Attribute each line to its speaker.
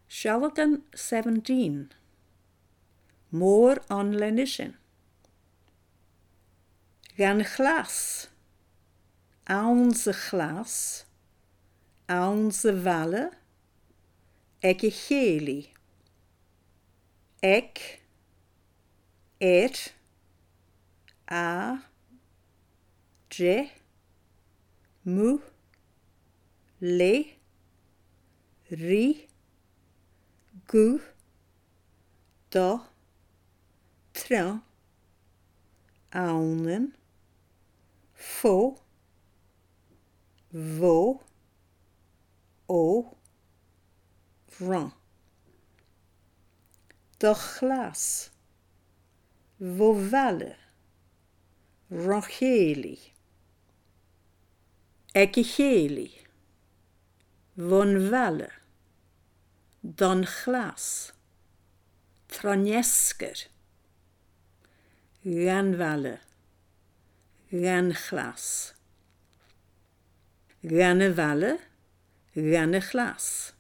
Speaker 1: Sealgan 17. Mór an lenishin. Gan chlas. Aunse chlas. Aunse valle. Ege cheli. Ek. A. Je. Mu. Le. Ri. Gu. Da. Tra. Aunen. Fo. Vo. O. Vran. De glas. Vovalle. Rocheli. Ekecheli. Von valle. Dan glas. Tranjesker. Ganvalle. Ganglas. Gannevalle. Ganneglas.